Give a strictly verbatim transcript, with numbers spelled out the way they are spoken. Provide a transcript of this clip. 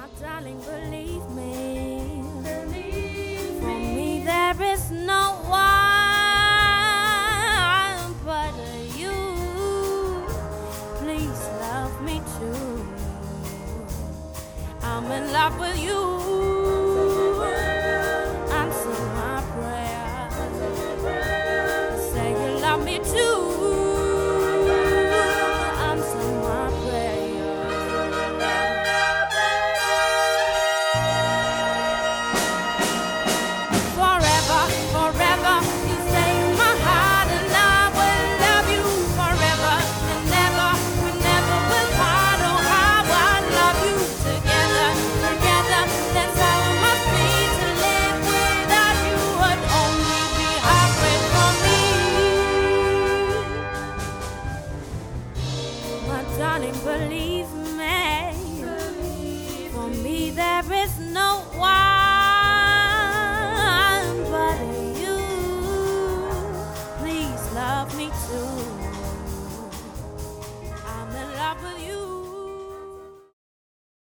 Darling, believe me, believe for me. me there is no one but you. Please love me too. I'm in love with you. Answer my prayer. Say you love me too. Darling, believe me, believe for me there is no one.